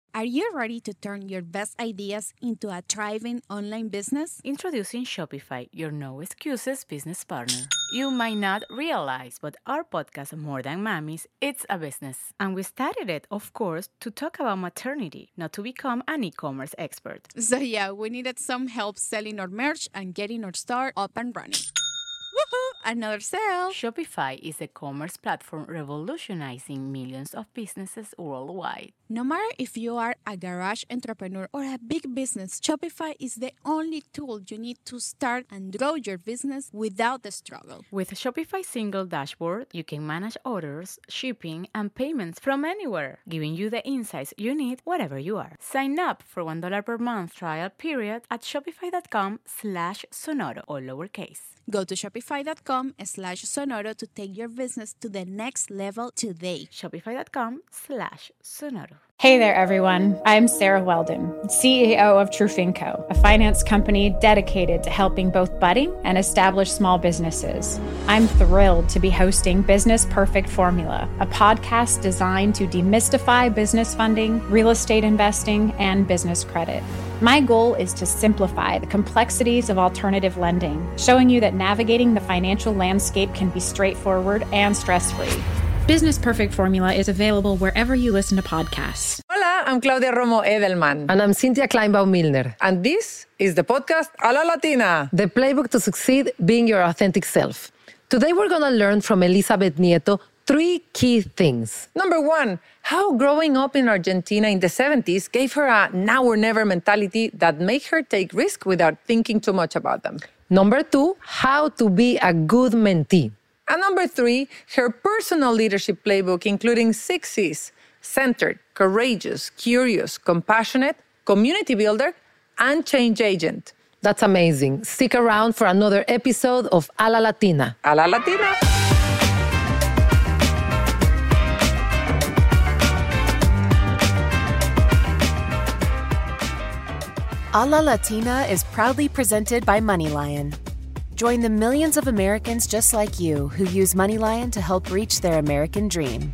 Are you ready to turn your best ideas into a thriving online business? Introducing Shopify, your no excuses business partner. You might not realize, but our podcast, More Than Mommies, it's a business. And we started it, of course, to talk about maternity, not to become an e-commerce expert. So yeah, we needed some help selling our merch and getting our store up and running. Woohoo! Another sale! Shopify is a commerce platform revolutionizing millions of businesses worldwide. No matter if you are a garage entrepreneur or a big business, Shopify is the only tool you need to start and grow your business without the struggle. With Shopify's single dashboard, you can manage orders, shipping, and payments from anywhere, giving you the insights you need wherever you are. Sign up for $1 per month trial period at shopify.com/sonoro, all lowercase. Go to shopify.com/sonoro to take your business to the next level today. Shopify.com/sonoro. Hey there, everyone. I'm Sarah Weldon, CEO of Trufinco, a finance company dedicated to helping both budding and established small businesses. I'm thrilled to be hosting Business Perfect Formula, a podcast designed to demystify business funding, real estate investing, and business credit. My goal is to simplify the complexities of alternative lending, showing you that navigating the financial landscape can be straightforward and stress-free. Business Perfect Formula is available wherever you listen to podcasts. Hola, I'm Claudia Romo Edelman. And I'm Cynthia Kleinbaum-Milner. And this is the podcast A la Latina. The playbook to succeed being your authentic self. Today we're going to learn from Elizabeth Nieto 3 key things. Number 1, how growing up in Argentina in the 70s gave her a now or never mentality that made her take risks without thinking too much about them. Number 2, how to be a good mentee. And number 3, her personal leadership playbook, including 6 C's: centered, courageous, curious, compassionate, community builder, and change agent. That's amazing. Stick around for another episode of A la Latina. A la Latina. A La Latina is proudly presented by MoneyLion. Join the millions of Americans just like you who use MoneyLion to help reach their American dream.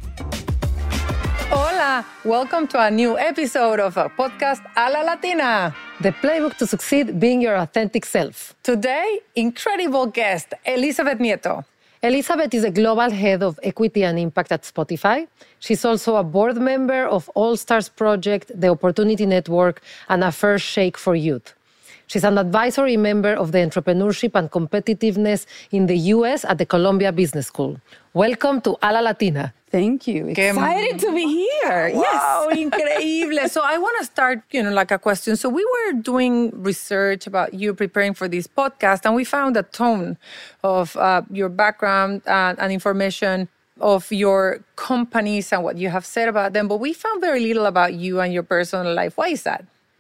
Hola, welcome to a new episode of our podcast A la Latina. The playbook to succeed being your authentic self. Today, incredible guest, Elizabeth Nieto. Elizabeth is a global head of equity and impact at Spotify. She's also a board member of All Stars Project, the Opportunity Network, and a First Shake for Youth. She's an advisory member of the Entrepreneurship and Competitiveness in the U.S. at the Columbia Business School. Welcome to A la Latina. Thank you. Excited to be here. Wow, Yes. increíble. So I want to start, like a question. So we were doing research about you preparing for this podcast, and we found a tone of your background and information of your companies and what you have said about them, but we found very little about you and your personal life. Why is that?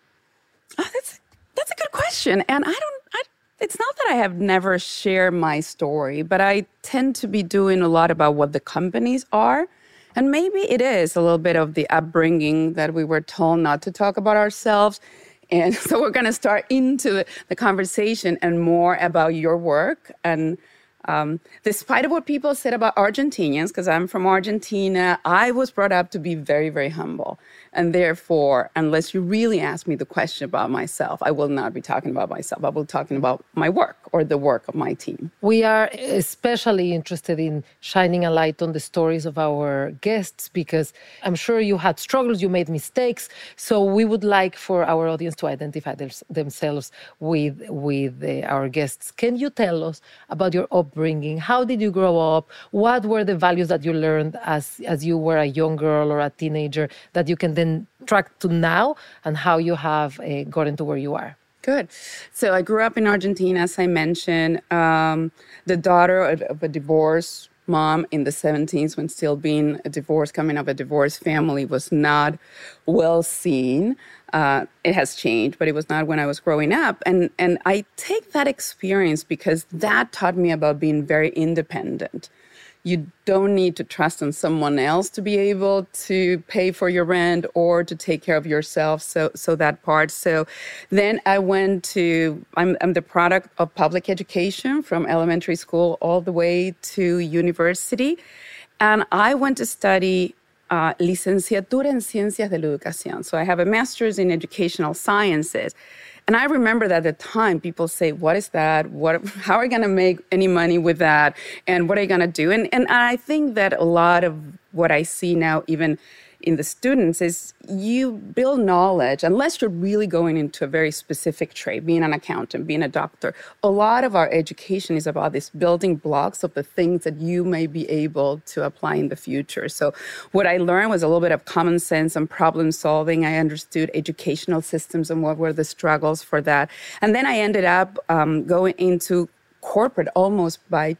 Oh, that's a good question. And it's not that I have never shared my story, but I tend to be doing a lot about what the companies are. And maybe it is a little bit of the upbringing that we were told not to talk about ourselves. And so we're going to start into the conversation and more about your work. And despite of what people said about Argentinians, because I'm from Argentina, I was brought up to be very, very humble. And therefore, unless you really ask me the question about myself, I will not be talking about myself. I will be talking about my work or the work of my team. We are especially interested in shining a light on the stories of our guests because I'm sure you had struggles, you made mistakes. So we would like for our audience to identify themselves with our guests. Can you tell us about your upbringing? How did you grow up? What were the values that you learned as you were a young girl or a teenager that you can then track to now and how you have gotten to where you are? Good. So I grew up in Argentina, as I mentioned, the daughter of a divorced mom in the 70s, when still being coming of a divorced family was not well seen. It has changed, but it was not when I was growing up. And I take that experience because that taught me about being very independent. You don't need to trust on someone else to be able to pay for your rent or to take care of yourself. So that part. So then I'm the product of public education from elementary school all the way to university. And I went to study licenciatura en ciencias de la educación. So I have a master's in educational sciences. And I remember that at the time, people say, what is that? How are you going to make any money with that? And what are you going to do? And I think that a lot of what I see now, even in the students, is you build knowledge, unless you're really going into a very specific trade, being an accountant, being a doctor. A lot of our education is about these building blocks of the things that you may be able to apply in the future. So what I learned was a little bit of common sense and problem solving. I understood educational systems and what were the struggles for that. And then I ended up going into corporate almost by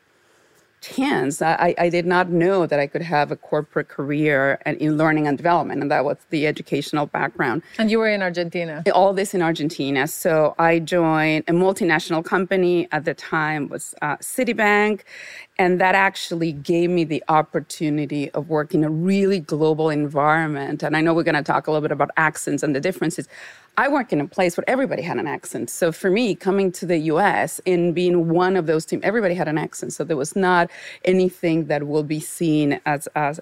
chance. I did not know that I could have a corporate career in learning and development, and that was the educational background. And you were in Argentina? All this in Argentina. So I joined a multinational company at the time, was Citibank, and that actually gave me the opportunity of working in a really global environment. And I know we're going to talk a little bit about accents and the differences. I work in a place where everybody had an accent. So for me, coming to the US and being one of those teams, everybody had an accent. So there was not anything that will be seen as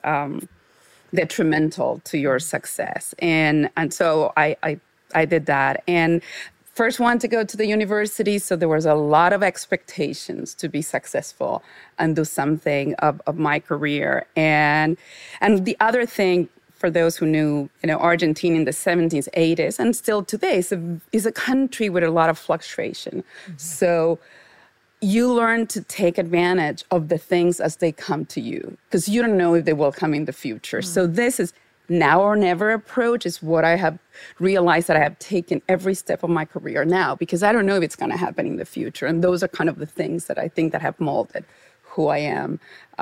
detrimental to your success. And so I did that. And first one to go to the university, so there was a lot of expectations to be successful and do something of my career. And the other thing, for those who knew, Argentina in the 70s, 80s, and still today, is a country with a lot of fluctuation. Mm-hmm. So you learn to take advantage of the things as they come to you, because you don't know if they will come in the future. Mm-hmm. So this is now or never approach is what I have realized that I have taken every step of my career now, because I don't know if it's going to happen in the future. And those are kind of the things that I think that have molded who I am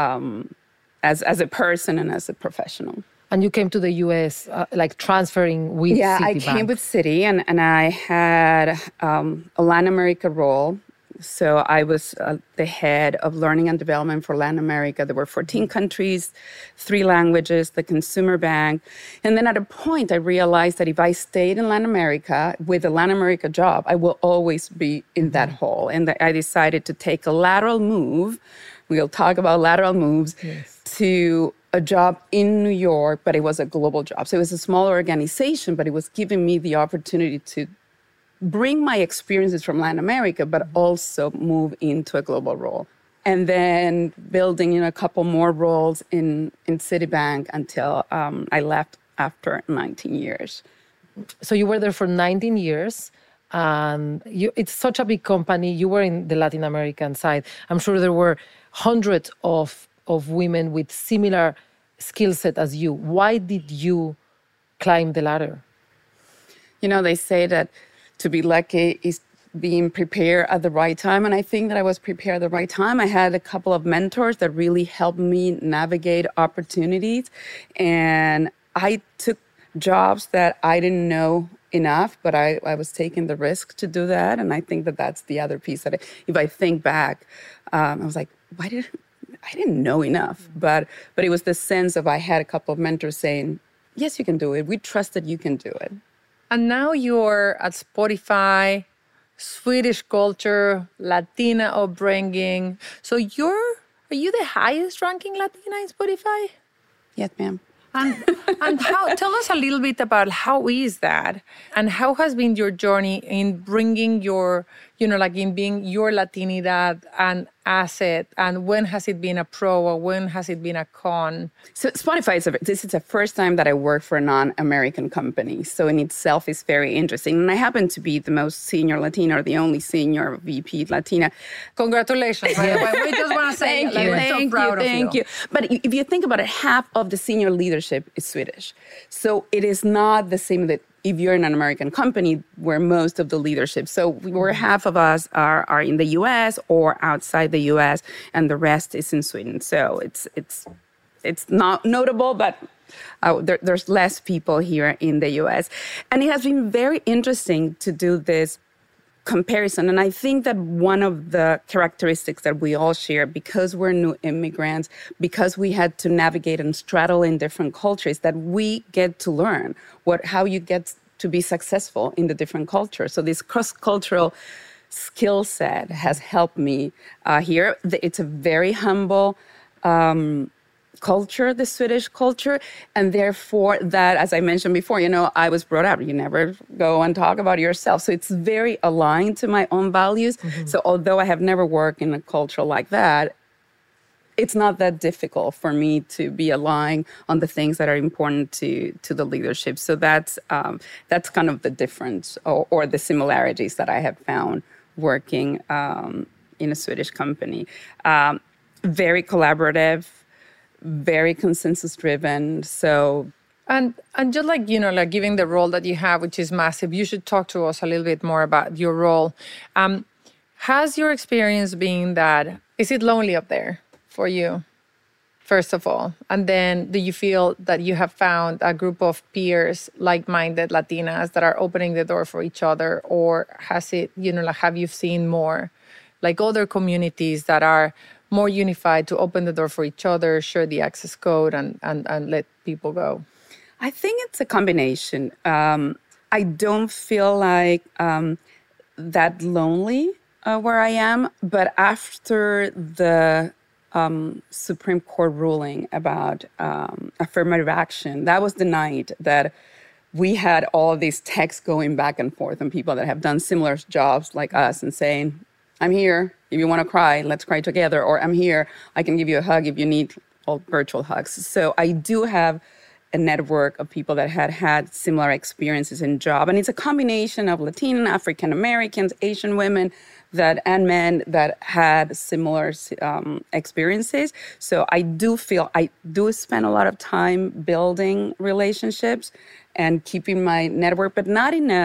as a person and as a professional. And you came to the U.S. Transferring with Citibank. Yeah, I came with Citi, and I had a Latin America role. So I was the head of learning and development for Latin America. There were 14 countries, 3 languages, the consumer bank. And then at a point, I realized that if I stayed in Latin America with a Latin America job, I will always be in that hole. And I decided to take a lateral move. We'll talk about lateral moves. Yes. To a job in New York, but it was a global job. So it was a small organization, but it was giving me the opportunity to bring my experiences from Latin America, but also move into a global role. And then building a couple more roles in Citibank until I left after 19 years. So you were there for 19 years. It's such a big company. You were in the Latin American side. I'm sure there were hundreds of women with similar skill set as you. Why did you climb the ladder? They say that to be lucky is being prepared at the right time. And I think that I was prepared at the right time. I had a couple of mentors that really helped me navigate opportunities. And I took jobs that I didn't know enough, but I was taking the risk to do that. And I think that that's the other piece that if I think back, I was like, I didn't know enough, but it was the sense of I had a couple of mentors saying, yes, you can do it. We trust that you can do it. And now you're at Spotify, Swedish culture, Latina upbringing. So are you the highest ranking Latina in Spotify? Yes, ma'am. And tell us a little bit about how is that, and how has been your journey in bringing your, in being your Latinidad an asset, and when has it been a pro or when has it been a con? So Spotify this is the first time that I work for a non-American company. So in itself is very interesting. And I happen to be the most senior Latina, or the only senior VP Latina. Congratulations. We just want to say we're so proud of you. Thank you. But if you think about it, half of the senior leadership is Swedish. So it is not the same that if you're in an American company where most of the leadership, so where half of us are in the U.S. or outside the U.S. and the rest is in Sweden. So it's not notable, but there's less people here in the U.S. And it has been very interesting to do this comparison. And I think that one of the characteristics that we all share, because we're new immigrants, because we had to navigate and straddle in different cultures, that we get to learn how you get to be successful in the different cultures. So this cross-cultural skill set has helped me here. It's a very humble culture, the Swedish culture. And therefore that, as I mentioned before, I was brought up, you never go and talk about yourself. So it's very aligned to my own values. So although I have never worked in a culture like that, it's not that difficult for me to be aligned on the things that are important to the leadership. So that's kind of the difference or the similarities that I have found working in a Swedish company. Very collaborative, very consensus-driven. So, and just like given the role that you have, which is massive, you should talk to us a little bit more about your role. Has your experience been that? Is it lonely up there for you, first of all? And then do you feel that you have found a group of peers, like-minded Latinas, that are opening the door for each other? Or has it, have you seen more like other communities that are more unified to open the door for each other, share the access code, and let people go? I think it's a combination. I don't feel like that lonely where I am, but after the Supreme Court ruling about affirmative action, that was the night that we had all these texts going back and forth and people that have done similar jobs like us and saying, I'm here. If you want to cry, let's cry together. Or I'm here. I can give you a hug if you need all virtual hugs. So I do have a network of people that had similar experiences in job. And it's a combination of Latin, African Americans, Asian women and men that had similar experiences. So I do spend a lot of time building relationships and keeping my network, but not in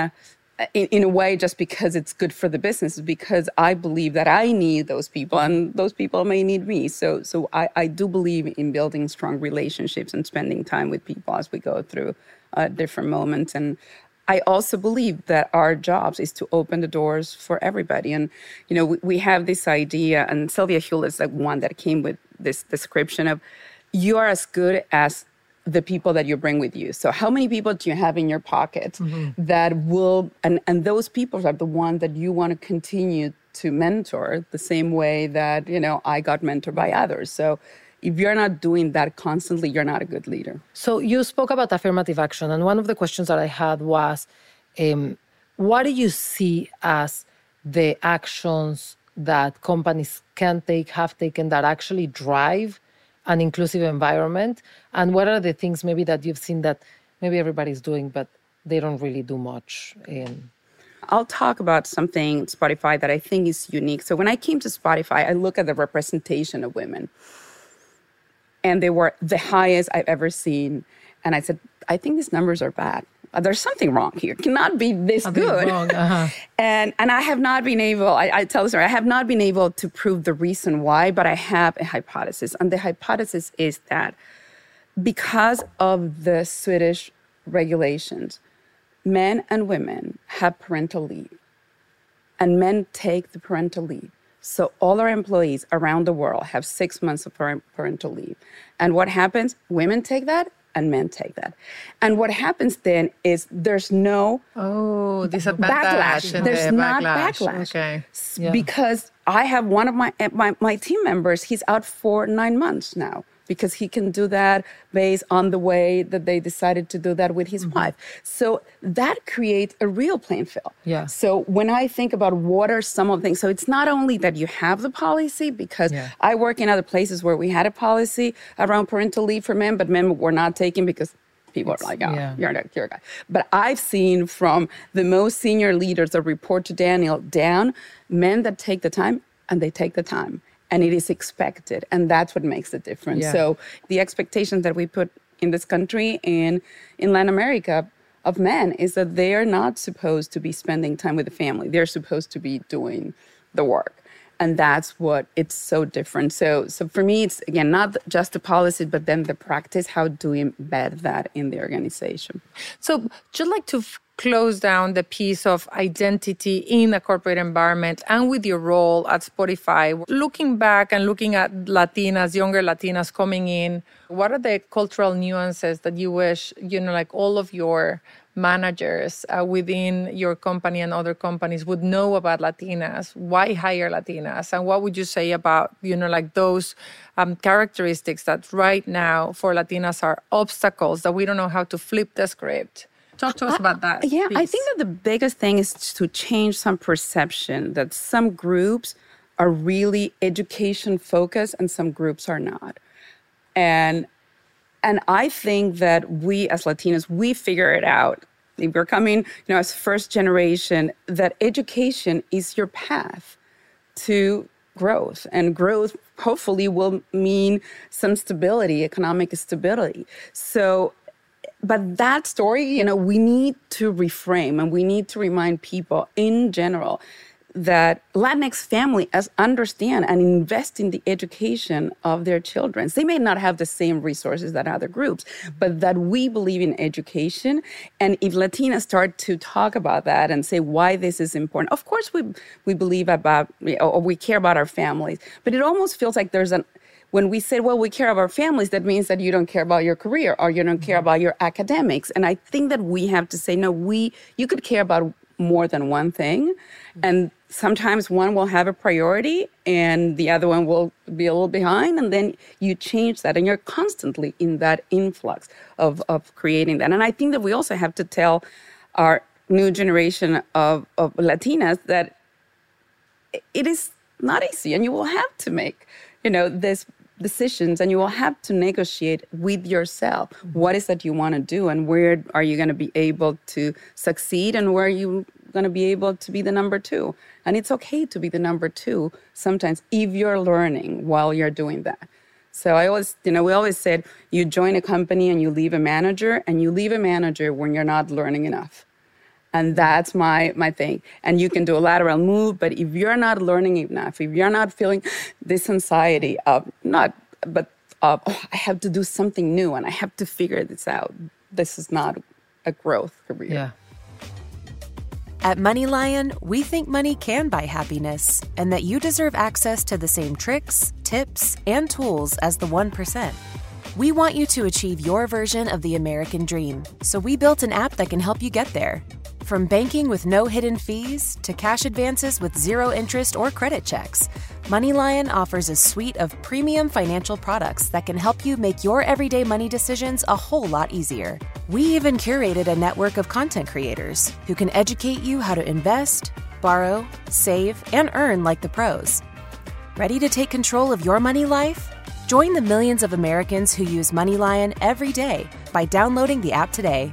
a way just because it's good for the business, because I believe that I need those people and those people may need me. So I do believe in building strong relationships and spending time with people as we go through different moments. And I also believe that our jobs is to open the doors for everybody. And, we have this idea, and Sylvia Hewlett is like one that came with this description of you are as good as the people that you bring with you. So how many people do you have in your pocket that will, and those people are the ones that you want to continue to mentor the same way that, I got mentored by others. So if you're not doing that constantly, you're not a good leader. So you spoke about affirmative action. And one of the questions that I had was, what do you see as the actions that companies can take, have taken, that actually drive an inclusive environment? And what are the things maybe that you've seen that maybe everybody's doing, but they don't really do much in? I'll talk about something Spotify that I think is unique. So when I came to Spotify, I look at the representation of women. And they were the highest I've ever seen. And I said, I think these numbers are bad. There's something wrong here. It cannot be this good. Wrong. Uh-huh. And I have not been able, I tell the story, I have not been able to prove the reason why, but I have a hypothesis. And the hypothesis is that because of the Swedish regulations, men and women have parental leave. And men take the parental leave. So all our employees around the world have 6 months of parental leave. And what happens? Women take that and men take that. And what happens then is there's no backlash. There's not backlash. Okay. Yeah. Because I have one of my team members, he's out for 9 months now, because he can do that based on the way that they decided to do that with his wife. So that creates a real playing field. Yeah. So when I think about what are some of the things, so it's not only that you have the policy, because I work in other places where we had a policy around parental leave for men, but men were not taking because people are like, you're a guy. But I've seen from the most senior leaders that report to Daniel down, men that take the time, and they take the time. And it is expected. And that's what makes the difference. Yeah. So the expectations that we put in this country and in Latin America of men is that they are not supposed to be spending time with the family. They're supposed to be doing the work. And that's what it's so different. So for me, it's, again, not just the policy, but then the practice. How do we embed that in the organization? So just like to close down the piece of identity in a corporate environment and with your role at Spotify, looking back and looking at Latinas, younger Latinas coming in, what are the cultural nuances that you wish, like all of your managers within your company and other companies would know about Latinas? Why hire Latinas? And what would you say about, like those characteristics that right now for Latinas are obstacles that we don't know how to flip the script? Talk to us about that. Yeah, please. I think that the biggest thing is to change some perception that some groups are really education focused and some groups are not. And I think that we as Latinos, we figure it out. If we're coming, as first generation, that education is your path to growth. And growth hopefully will mean some stability, economic stability. So, but that story, we need to reframe and we need to remind people in general that Latinx families understand and invest in the education of their children. They may not have the same resources that other groups, but that we believe in education. And if Latinas start to talk about that and say why this is important, of course we believe about, or we care about our families, but it almost feels like when we say, well, we care about our families, that means that you don't care about your career or you don't care about your academics. And I think that we have to say, no, you could care about more than one thing. And sometimes one will have a priority and the other one will be a little behind. And then you change that and you're constantly in that influx of creating that. And I think that we also have to tell our new generation of Latinas that it is not easy and you will have to make, this decisions and you will have to negotiate with yourself. What is that you want to do and where are you going to be able to succeed and where are you going to be able to be the number two? And it's okay to be the number two sometimes if you're learning while you're doing that. So we always said you join a company and you leave a manager and you leave a manager when you're not learning enough. And that's my thing. And you can do a lateral move, but if you're not learning enough, if you're not feeling this anxiety of I have to do something new and I have to figure this out, this is not a growth career. Yeah. At MoneyLion, we think money can buy happiness and that you deserve access to the same tricks, tips, and tools as the 1%. We want you to achieve your version of the American dream, so we built an app that can help you get there. From banking with no hidden fees to cash advances with zero interest or credit checks, MoneyLion offers a suite of premium financial products that can help you make your everyday money decisions a whole lot easier. We even curated a network of content creators who can educate you how to invest, borrow, save, and earn like the pros. Ready to take control of your money life? Join the millions of Americans who use MoneyLion every day by downloading the app today.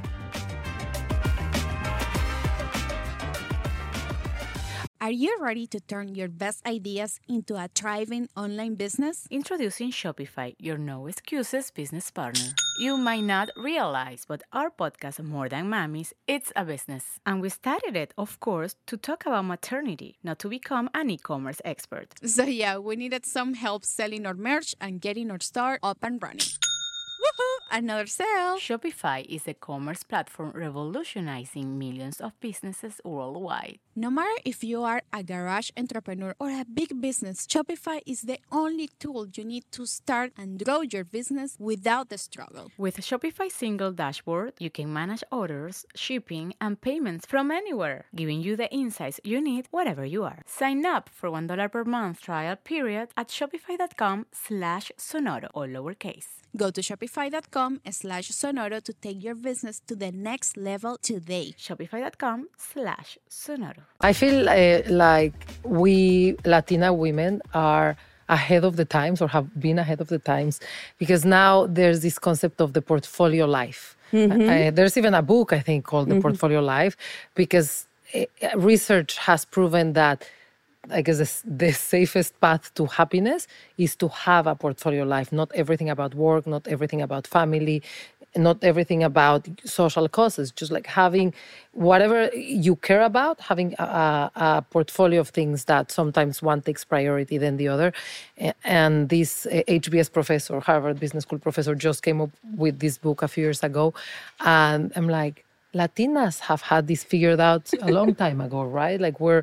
Are you ready to turn your best ideas into a thriving online business? Introducing Shopify, your no excuses business partner. You might not realize, but our podcast, More Than Mommies, it's a business. And we started it, of course, to talk about maternity, not to become an e-commerce expert. So yeah, we needed some help selling our merch and getting our store up and running. Woohoo! Another sale! Shopify is a commerce platform revolutionizing millions of businesses worldwide. No matter if you are a garage entrepreneur or a big business, Shopify is the only tool you need to start and grow your business without the struggle. With Shopify's single dashboard, you can manage orders, shipping, and payments from anywhere, giving you the insights you need wherever you are. Sign up for $1 per month trial period at shopify.com/Sonoro, all lowercase. Go to shopify.com/Sonoro to take your business to the next level today. Shopify.com/Sonoro. I feel like we Latina women are ahead of the times or have been ahead of the times because now there's this concept of the portfolio life. Mm-hmm. There's even a book, I think, called The Portfolio Life because research has proven that I guess the safest path to happiness is to have a portfolio life, not everything about work, not everything about family, not everything about social causes, just like having whatever you care about, having a portfolio of things that sometimes one takes priority than the other. And this HBS professor, Harvard Business School professor, just came up with this book a few years ago. And I'm like, Latinas have had this figured out a long time ago, right? Like we're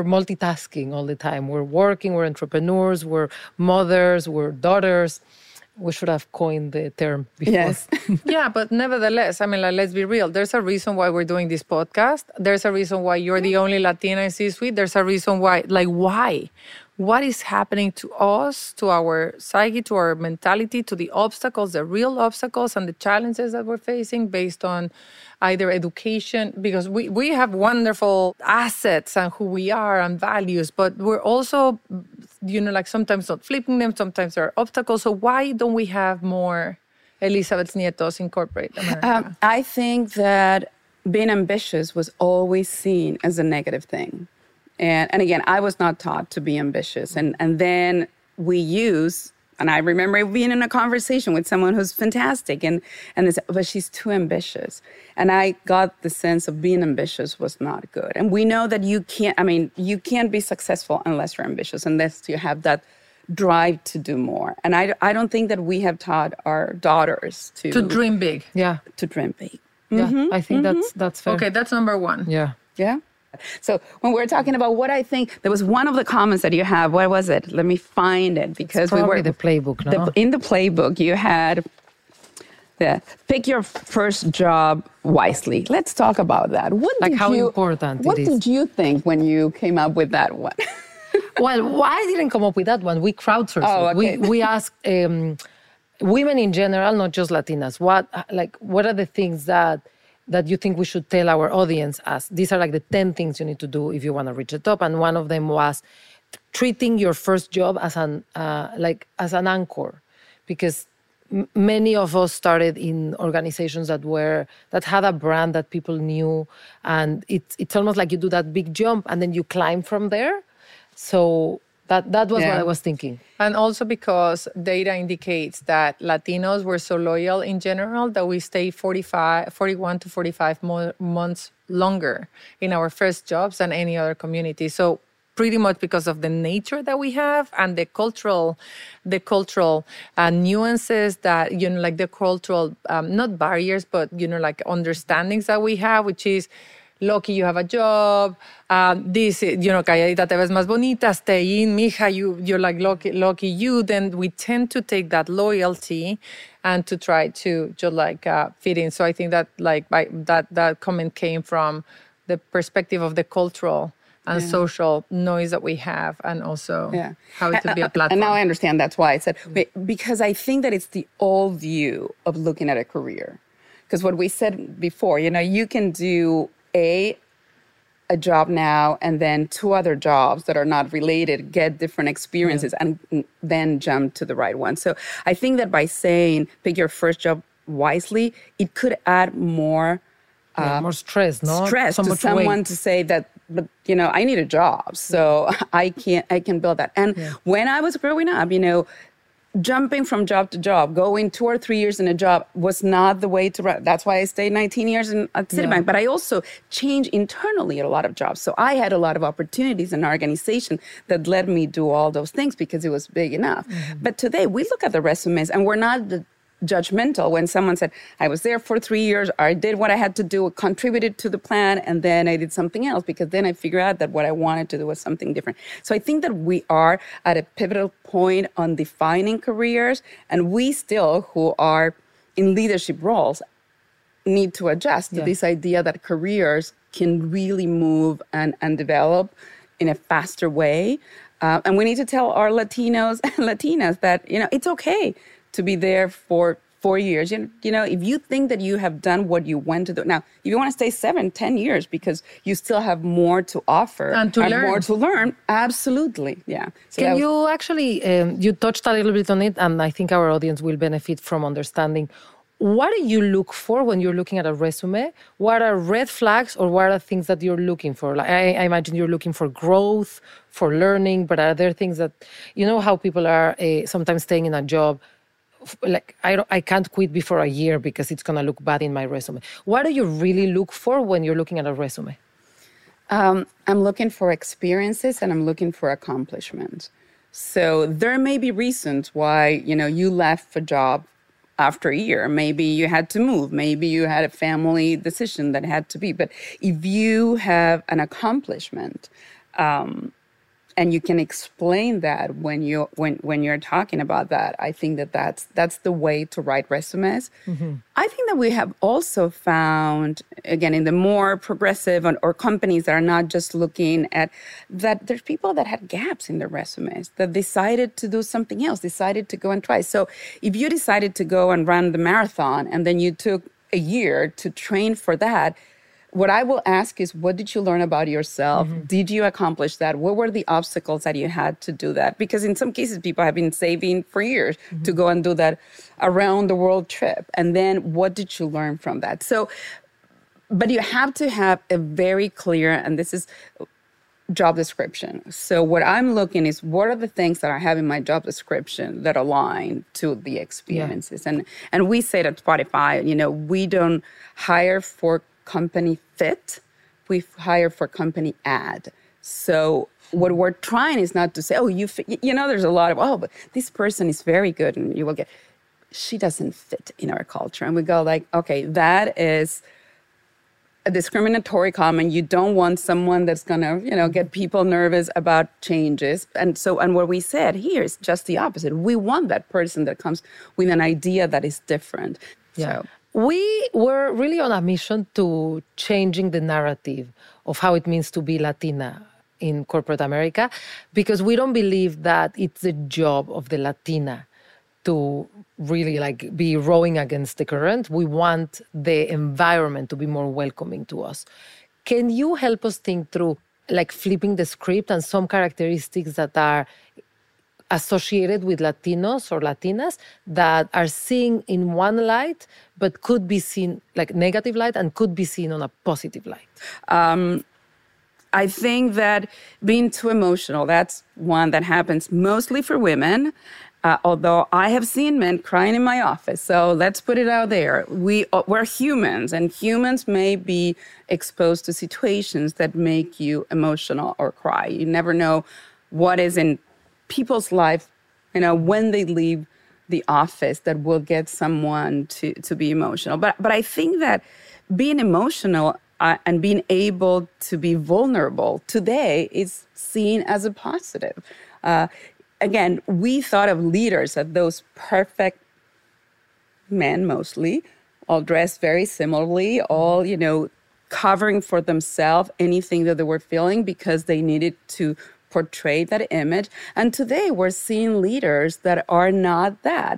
multitasking all the time. We're working, we're entrepreneurs, we're mothers, we're daughters. We should have coined the term before. Yes. Yeah, but nevertheless, I mean, like, let's be real. There's a reason why we're doing this podcast. There's a reason why you're the only Latina in C-suite. There's a reason why, like, why? What is happening to us, to our psyche, to our mentality, to the obstacles, the real obstacles and the challenges that we're facing based on either education, because we have wonderful assets and who we are and values, but we're also, like sometimes not flipping them, sometimes there are obstacles. So why don't we have more Elizabeth Nietos in corporate America? I think that being ambitious was always seen as a negative thing. And again, I was not taught to be ambitious. And then we use, and I remember being in a conversation with someone who's fantastic, and they said, but she's too ambitious. And I got the sense of being ambitious was not good. And we know that you can't be successful unless you're ambitious, unless you have that drive to do more. And I don't think that we have taught our daughters to dream big. Yeah. To dream big. Yeah, I think that's fair. Okay, that's number one. Yeah. Yeah. So when we're talking about what I think, there was one of the comments that you have. What was it? Let me find it, because it's probably the playbook. No? In the playbook, you had pick your first job wisely. Let's talk about that. Important What it is. did you think when you came up with that one? Well, I didn't come up with that one. We crowdsourced it. Okay. We asked women in general, not just Latinas. What are the things that you think we should tell our audience as these are like the 10 things you need to do if you want to reach the top? And one of them was treating your first job as an anchor, because many of us started in organizations that had a brand that people knew, and it's almost like you do that big jump and then you climb from there. So that was what I was thinking. And also because data indicates that Latinos were so loyal in general that we stay 41 to 45 months longer in our first jobs than any other community. So pretty much because of the nature that we have and the cultural nuances that, like the cultural, not barriers, but, like understandings that we have, which is, lucky you have a job, this, calladita te ves más bonita, stay in, mija, you're like lucky you, then we tend to take that loyalty and to try to just like fit in. So I think that that comment came from the perspective of the cultural and social noise that we have, and also how it could be a platform. And now I understand that's why I said, because I think that it's the old view of looking at a career. Because what we said before, you can do a job now and then 2 other jobs that are not related, get different experiences, and then jump to the right one. So I think that by saying pick your first job wisely, it could add more stress, no? Stress to someone to say that, but I need a job, so I can build that. And when I was growing up, jumping from job to job, going 2 or 3 years in a job was not the way to run. That's why I stayed 19 years at Citibank. But I also changed internally at a lot of jobs. So I had a lot of opportunities in our organization that let me do all those things because it was big enough. Mm-hmm. But today we look at the resumes and we're not judgmental when someone said, I was there for 3 years, I did what I had to do, contributed to the plan, and then I did something else, because then I figured out that what I wanted to do was something different. So I think that we are at a pivotal point on defining careers, and we still, who are in leadership roles, need to adjust to this idea that careers can really move and develop in a faster way. And we need to tell our Latinos and Latinas that, it's okay to be there for 4 years. If you think that you have done what you went to do. Now, if you want to stay 7-10 years because you still have more to offer and more to learn, absolutely. Yeah. So can you actually, you touched a little bit on it, and I think our audience will benefit from understanding, what do you look for when you're looking at a resume? What are red flags, or what are things that you're looking for? Like, I imagine you're looking for growth, for learning, but are there things that, how people are sometimes staying in a job, like I can't quit before a year because it's going to look bad in my resume. What do you really look for when you're looking at a resume? I'm looking for experiences and I'm looking for accomplishments. So there may be reasons why, you left a job after a year. Maybe you had to move. Maybe you had a family decision that had to be. But if you have an accomplishment, and you can explain that when you're talking about that, I think that's the way to write resumes. I think that we have also found, again, in the more progressive or companies that are not just looking at that, there's people that had gaps in their resumes that decided to do something else, decided to go and try. So if you decided to go and run the marathon and then you took a year to train for that, what I will ask is, what did you learn about yourself? Did you accomplish that? What were the obstacles that you had to do that? Because in some cases, people have been saving for years to go and do that around the world trip. And then what did you learn from that? So, but you have to have a very clear, and this is job description. So what I'm looking is, what are the things that I have in my job description that align to the experiences? And we say at Spotify, we don't hire for company fit, we hire for company add. So what we're trying is not to say, oh, you fit. There's a lot of, but this person is very good and you will get, she doesn't fit in our culture. And we go like, okay, that is a discriminatory comment. You don't want someone that's going to, get people nervous about changes. And what we said here is just the opposite. We want that person that comes with an idea that is different. Yeah. So we were really on a mission to changing the narrative of how it means to be Latina in corporate America, because we don't believe that it's the job of the Latina to really be rowing against the current. We want the environment to be more welcoming to us. Can you help us think through flipping the script and some characteristics that are associated with Latinos or Latinas that are seen in one light, but could be seen negative light and could be seen on a positive light? I think that being too emotional, that's one that happens mostly for women, although I have seen men crying in my office. So let's put it out there. We're humans, and humans may be exposed to situations that make you emotional or cry. You never know what is in people's life, when they leave the office, that will get someone to be emotional. But I think that being emotional and being able to be vulnerable today is seen as a positive. Again, we thought of leaders as those perfect men, mostly, all dressed very similarly, all, covering for themselves anything that they were feeling because they needed to portray that image. And today we're seeing leaders that are not that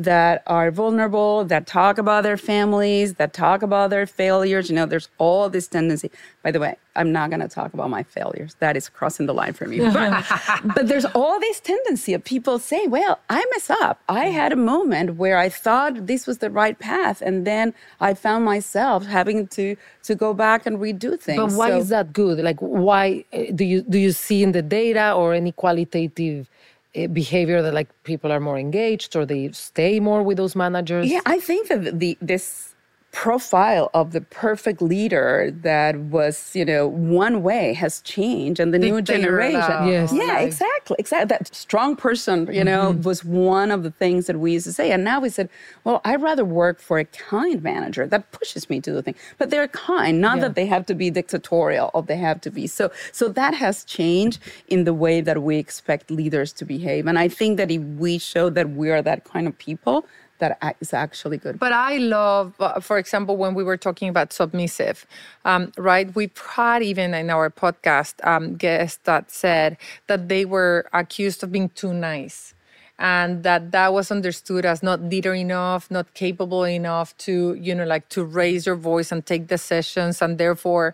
are vulnerable, that talk about their families, that talk about their failures. There's all this tendency. By the way, I'm not going to talk about my failures. That is crossing the line for me. But there's all this tendency of people saying, well, I mess up. I had a moment where I thought this was the right path, and then I found myself having to go back and redo things. But why is that good? Why do you see in the data or any qualitative behavior that people are more engaged or they stay more with those managers? Yeah, I think that this profile of the perfect leader that was, one way has changed, and the new generation. Yes. Yeah, exactly. That strong person, was one of the things that we used to say. And now we said, well, I'd rather work for a kind manager that pushes me to do things. But they're kind, not that they have to be dictatorial or they have to be. So that has changed in the way that we expect leaders to behave. And I think that if we show that we are that kind of people, that is actually good. But I love, for example, when we were talking about submissive, right? We've had even in our podcast guests that said that they were accused of being too nice, and that was understood as not leader enough, not capable enough to, to raise your voice and take decisions. And therefore,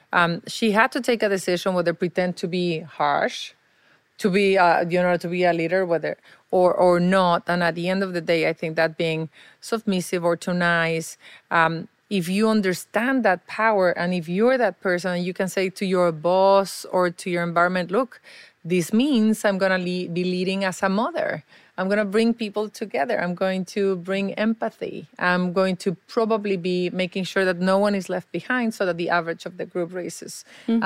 she had to take a decision whether pretend to be harsh, to be, to be a leader, whether or not. And at the end of the day, I think that being submissive or too nice, if you understand that power, and if you're that person, you can say to your boss or to your environment, look, this means I'm going to be leading as a mother. I'm going to bring people together. I'm going to bring empathy. I'm going to probably be making sure that no one is left behind so that the average of the group raises.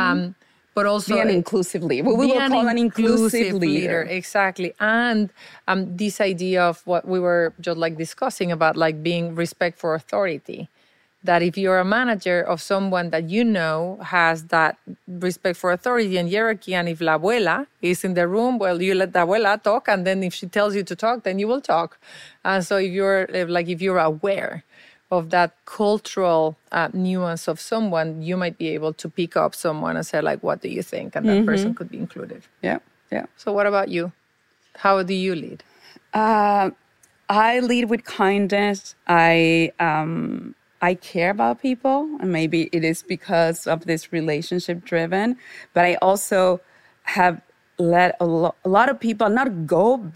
But also be an inclusive leader. We will call an inclusive leader. Exactly. And this idea of what we were just discussing about being respect for authority. that if you're a manager of someone that you know has that respect for authority and hierarchy, and if la abuela is in the room, well, you let the abuela talk, and then if she tells you to talk, then you will talk. And so if you're aware of that cultural nuance of someone, you might be able to pick up someone and say, like, what do you think? And that person could be included. Yeah. So what about you? How do you lead? I lead with kindness. I care about people, and maybe it is because of this relationship driven, but I also have let a lot of people not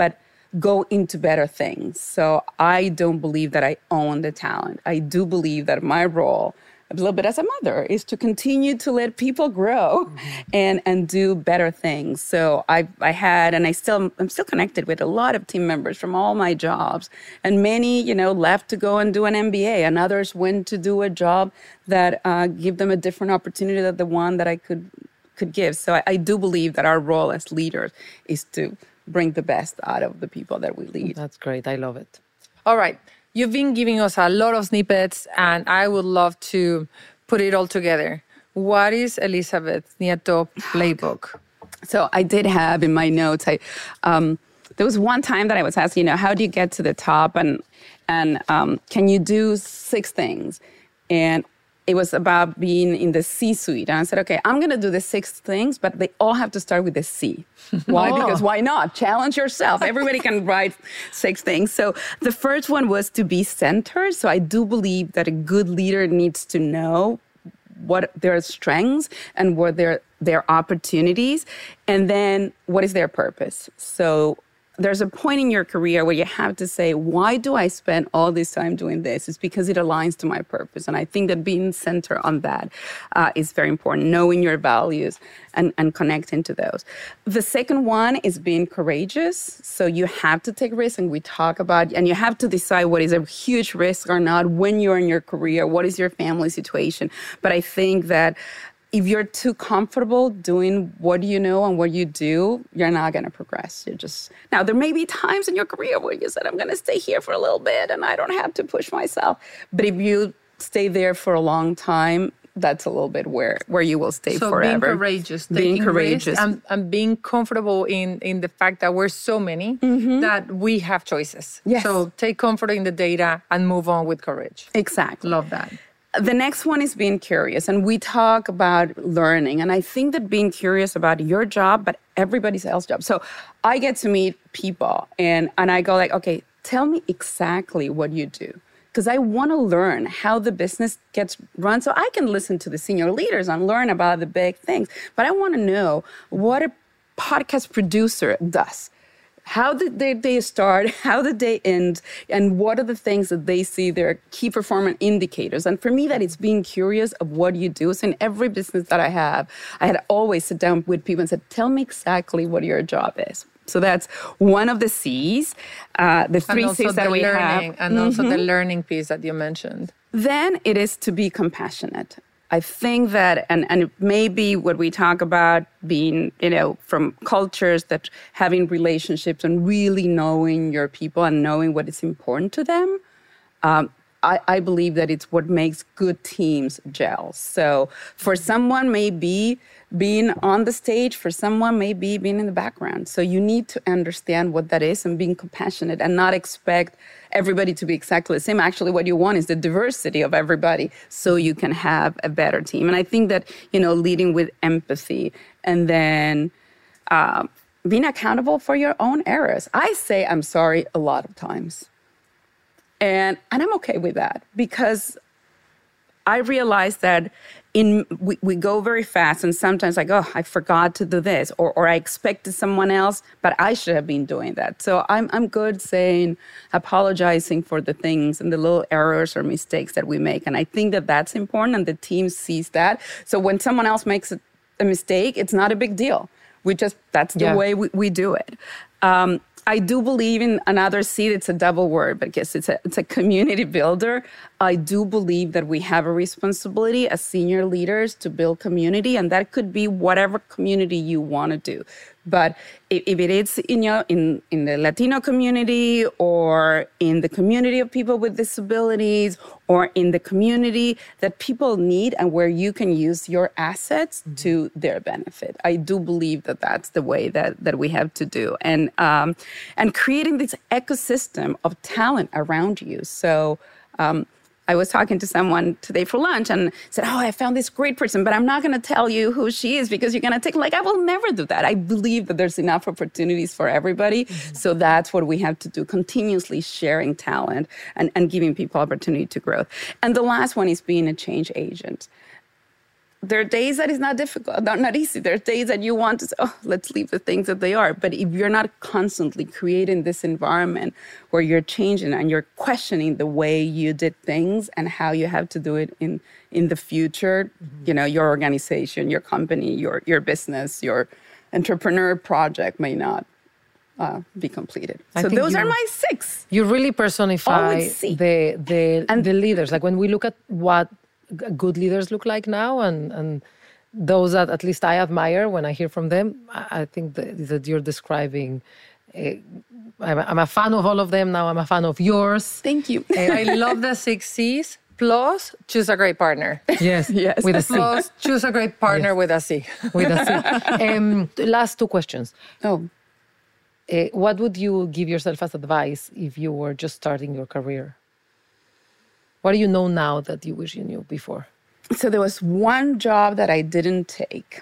go into better things. So I don't believe that I own the talent. I do believe that my role, a little bit as a mother, is to continue to let people grow and do better things. So I'm still connected with a lot of team members from all my jobs, and many, left to go and do an MBA, and others went to do a job that give them a different opportunity than the one that I could give. So I do believe that our role as leaders is to bring the best out of the people that we lead. That's great. I love it. All right. You've been giving us a lot of snippets, and I would love to put it all together. What is Elizabeth Nieto playbook? So I did have in my notes, there was one time that I was asking, how do you get to the top, and can you do 6 things? And it was about being in the C-suite. And I said, okay, I'm going to do the 6 things, but they all have to start with a C. Why? Because why not? Challenge yourself. Everybody can write 6 things. So the first one was to be centered. So I do believe that a good leader needs to know what their strengths and what their opportunities, and then what is their purpose. So there's a point in your career where you have to say, why do I spend all this time doing this? It's because it aligns to my purpose. And I think that being centered on that is very important, knowing your values and connecting to those. The second one is being courageous. So you have to take risks, and we talk about, and you have to decide what is a huge risk or not when you're in your career, what is your family situation. But I think that if you're too comfortable doing what you know and what you do, you're not going to progress. Now, there may be times in your career where you said, I'm going to stay here for a little bit and I don't have to push myself. But if you stay there for a long time, that's a little bit where you will stay forever. So being courageous, taking risks, and being comfortable in the fact that we're so many that we have choices. Yes. So take comfort in the data and move on with courage. Exactly. Love that. The next one is being curious. And we talk about learning. And I think that being curious about your job, but everybody else's job. So I get to meet people and I go like, okay, tell me exactly what you do. Because I want to learn how the business gets run. So I can listen to the senior leaders and learn about the big things. But I want to know what a podcast producer does. How did they start? How did they end? And what are the things that they see, their key performance indicators? And for me, that it's being curious of what you do. So in every business that I had always sit down with people and said, tell me exactly what your job is. So that's one of the C's, the 3 C's that we have. And also the learning piece that you mentioned. Then it is to be compassionate. I think that, and it may be what we talk about being, from cultures that having relationships and really knowing your people and knowing what is important to them. I believe that it's what makes good teams gel. So for someone maybe being on the stage, for someone maybe being in the background. So you need to understand what that is and being compassionate and not expect everybody to be exactly the same. Actually, what you want is the diversity of everybody so you can have a better team. And I think that, leading with empathy and then being accountable for your own errors. I say I'm sorry a lot of times. And I'm okay with that because I realize that we go very fast and sometimes like, oh, I forgot to do this or I expected someone else, but I should have been doing that. So I'm good apologizing for the things and the little errors or mistakes that we make. And I think that that's important and the team sees that. So when someone else makes a mistake, it's not a big deal. That's the way we do it. I do believe in another C. It's a double word, but I guess it's a community builder. I do believe that we have a responsibility as senior leaders to build community, and that could be whatever community you want to do. But if it is in the Latino community, or in the community of people with disabilities, or in the community that people need and where you can use your assets to their benefit, I do believe that that's the way that we have to do. And creating this ecosystem of talent around you. So I was talking to someone today for lunch and said, oh, I found this great person, but I'm not going to tell you who she is because you're going to take, I will never do that. I believe that there's enough opportunities for everybody. So that's what we have to do, continuously sharing talent and giving people opportunity to grow. And the last one is being a change agent. There are days that is not difficult, not easy. There are days that you want to say, oh, let's leave the things that they are. But if you're not constantly creating this environment where you're changing and you're questioning the way you did things and how you have to do it in the future, your organization, your company, your business, your entrepreneur project may not be completed. So those are my 6. You really personify the leaders. Like when we look at what good leaders look like now, and those that at least I admire when I hear from them, I think that you're describing. I'm a fan of all of them now. I'm a fan of yours. Thank you. I love the 6 C's. Plus, choose a great partner. Yes, yes. With a C. Plus, choose a great partner with a C. With a C. Last 2 questions. Oh. What would you give yourself as advice if you were just starting your career? What do you know now that you wish you knew before? So there was one job that I didn't take.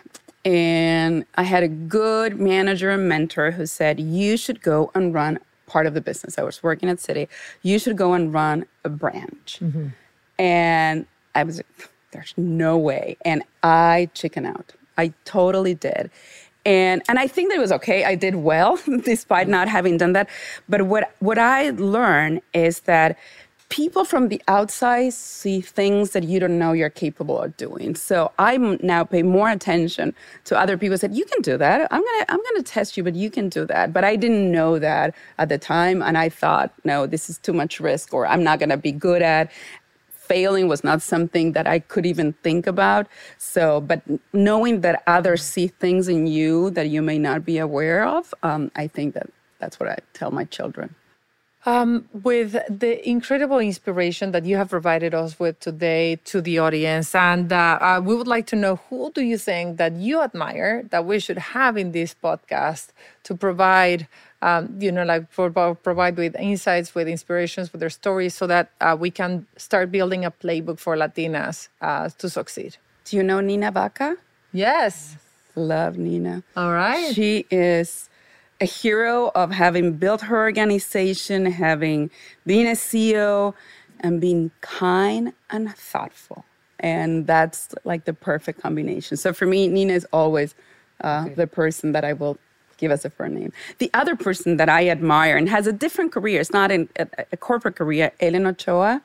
And I had a good manager and mentor who said, you should go and run part of the business. I was working at Citi. You should go and run a branch. Mm-hmm. And I was like, there's no way. And I chickened out. I totally did. And I think that it was okay. I did well, despite not having done that. But what I learned is that people from the outside see things that you don't know you're capable of doing. So I now pay more attention to other people. Said, you can do that. I'm gonna test you, but you can do that. But I didn't know that at the time, and I thought, no, this is too much risk, or I'm not gonna be good at. Failing was not something that I could even think about. So, but knowing that others see things in you that you may not be aware of, I think that's what I tell my children. With the incredible inspiration that you have provided us with today to the audience, and we would like to know, who do you think that you admire that we should have in this podcast to provide, provide with insights, with inspirations, with their stories, so that we can start building a playbook for Latinas to succeed? Do you know Nina Vaca? Yes. Love Nina. All right. She is a hero of having built her organization, having been a CEO, and being kind and thoughtful. And that's like the perfect combination. So for me, Nina is always the person that I will give as a first name. The other person that I admire and has a different career, it's not a corporate career, Ellen Ochoa.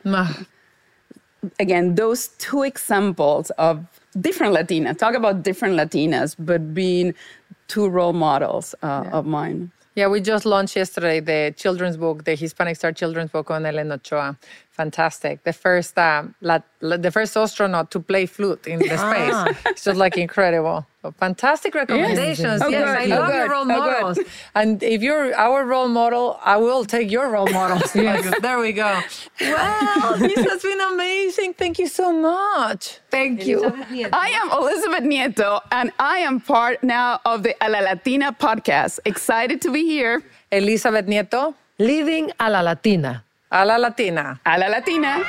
Again, those 2 examples of different Latinas, talk about different Latinas, but being 2 role models of mine. Yeah, we just launched yesterday the children's book, the Hispanic Star children's book on Ellen Ochoa. Fantastic. The first astronaut to play flute in the space. It's just incredible. Fantastic recommendations. Yes, I love your role models. And if you're our role model, I will take your role models. Yes. There we go. Wow, this has been amazing. Thank you so much. Thank you. I am Elizabeth Nieto, and I am part now of the A La Latina podcast. Excited to be here. Elizabeth Nieto. Living a la Latina. A la Latina. A la Latina.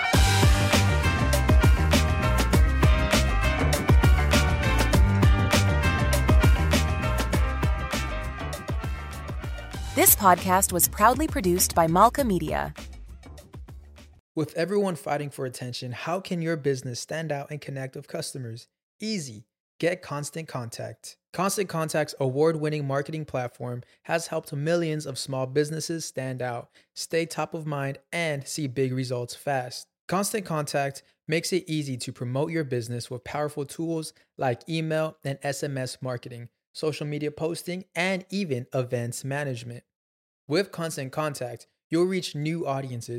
This podcast was proudly produced by Malka Media. With everyone fighting for attention, how can your business stand out and connect with customers? Easy. Get Constant Contact. Constant Contact's award-winning marketing platform has helped millions of small businesses stand out, stay top of mind, and see big results fast. Constant Contact makes it easy to promote your business with powerful tools like email and SMS marketing, social media posting, and even events management. With Constant Contact, you'll reach new audiences,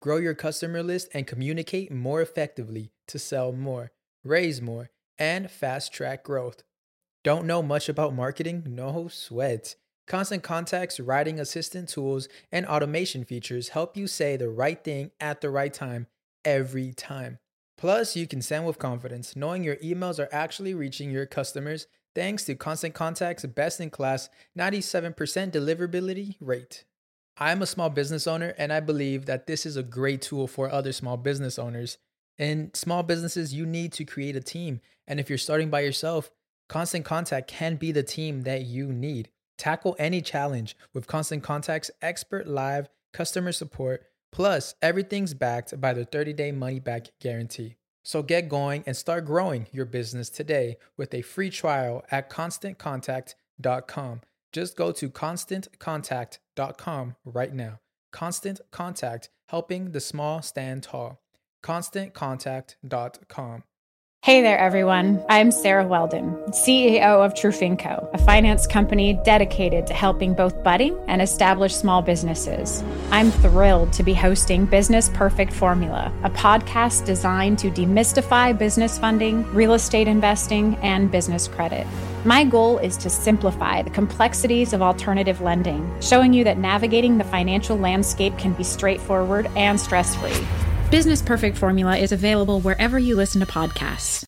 grow your customer list, and communicate more effectively to sell more, raise more, and fast-track growth. Don't know much about marketing? No sweat. Constant Contact's writing assistant tools and automation features help you say the right thing at the right time every time. Plus, you can send with confidence, knowing your emails are actually reaching your customers thanks to Constant Contact's best-in-class 97% deliverability rate. I'm a small business owner, and I believe that this is a great tool for other small business owners. In small businesses, you need to create a team, and if you're starting by yourself, Constant Contact can be the team that you need. Tackle any challenge with Constant Contact's expert live customer support, plus everything's backed by the 30-day money-back guarantee. So get going and start growing your business today with a free trial at ConstantContact.com. Just go to ConstantContact.com right now. Constant Contact, helping the small stand tall. ConstantContact.com. Hey there, everyone. I'm Sarah Weldon, CEO of Trufinco, a finance company dedicated to helping both budding and established small businesses. I'm thrilled to be hosting Business Perfect Formula, a podcast designed to demystify business funding, real estate investing, and business credit. My goal is to simplify the complexities of alternative lending, showing you that navigating the financial landscape can be straightforward and stress-free. Business Perfect Formula is available wherever you listen to podcasts.